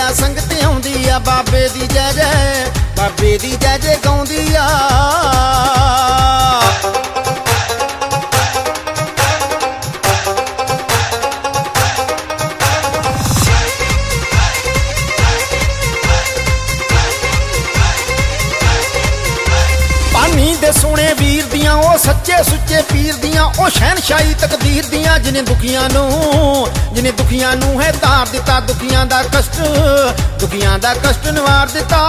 संगत आउंदी आ बाबे दी जय जय, बाबे दी जय जय गाउंदी आ। दे सोने वीर दियां ओ सच्चे सुच्चे पीर दियां ओ शहनशाही तकदीर दियां, जिन्हें दुखियां नू है तार दिता, दुखियां दा कष्ट निवार दिता।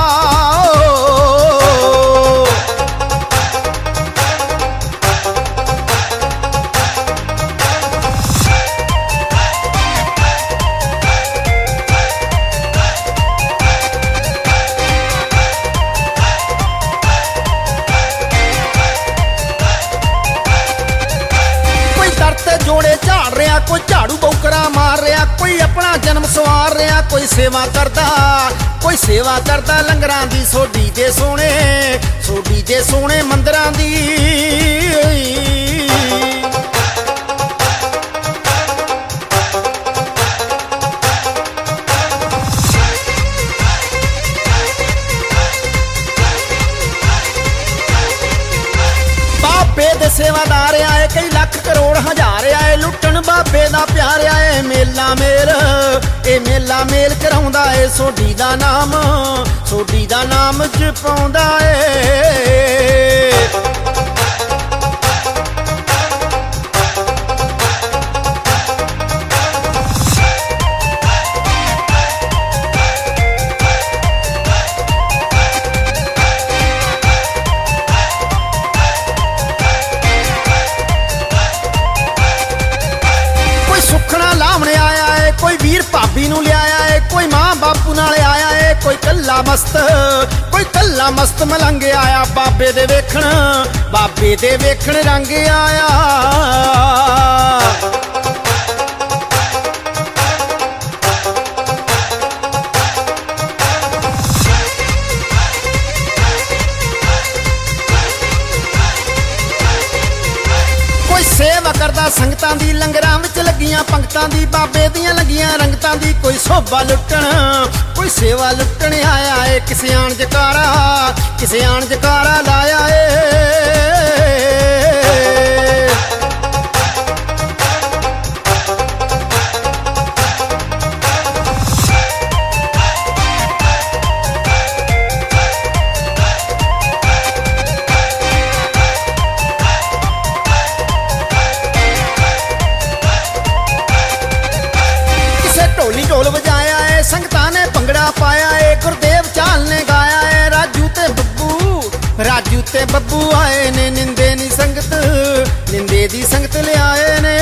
जोड़े झाड़ रहा, कोई झाड़ू बौकरा मार रहा, कोई अपना जन्म सवार रहा, कोई सेवा करदा लंगरां दी, सोडी दे सोने मंदिरां दी। बाबे दे सेवादार आए कई लाख करोड़ हजार आए, लुटन बाबे दा प्यार आए। मेला मेल कराउंदा है, सोडी दा नाम जपाउंदा है। कोई वीर भाभी नू लियाया है, कोई मां बापू नाल आया है, कोई कल्ला मस्त मलंग आया, बाबे दे वेखण रंग आया। सेवा करदा संगतां दी, लंगरां विच लगियां पंगतां दी, बाबे दियां लगियां रंगतां दी। कोई सोभा लुटण कोई सेवा लुटण आया है, किसे आण जकारा लाया है। ढोल बजाया है, संगतां ने भंगड़ा पाया है, गुरदेव चाल ने गाया है। राजू ते बब्बू आए ने, निंदे दी संगत ले आए ने।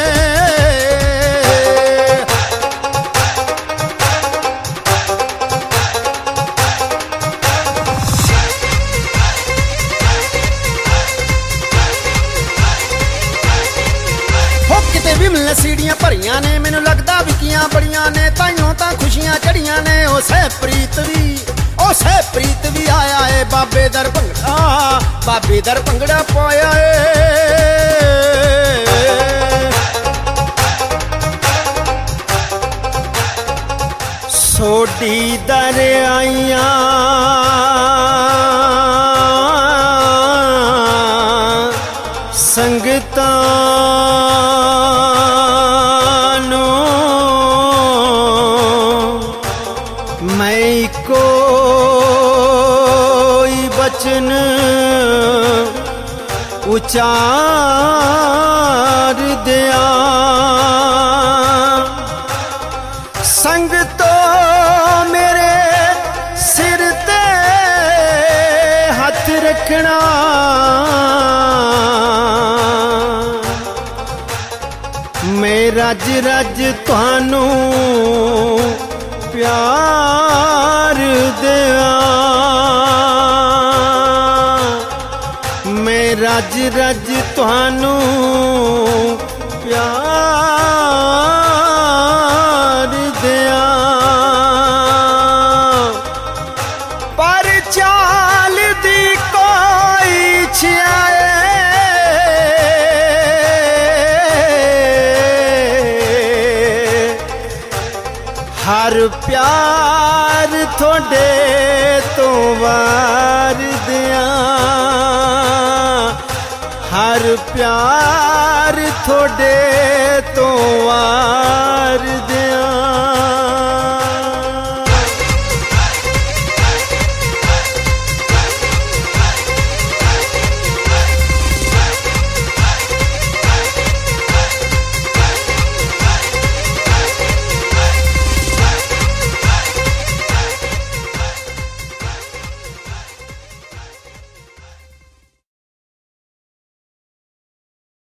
सीढ़ियां भरियां ने, मैनू लगदा विकियां बड़ियां ने, ताइयों तां खुशियां चढ़ियां ने। ओ सहप्रीत भी आया है, बाबे दर भंगड़ा पाया है। सोडी दर आइयां संगतां बचन उचार दिया, संग तो मेरे सिर ते हथ रखना। मैं रज तुहानू प्यार दिया, रज तुहानू प्यार दिया। पर चाल दी कोई छियाए, हर प्यार थोड़े तो वार दिया, हर प्यार थोड़े तो वार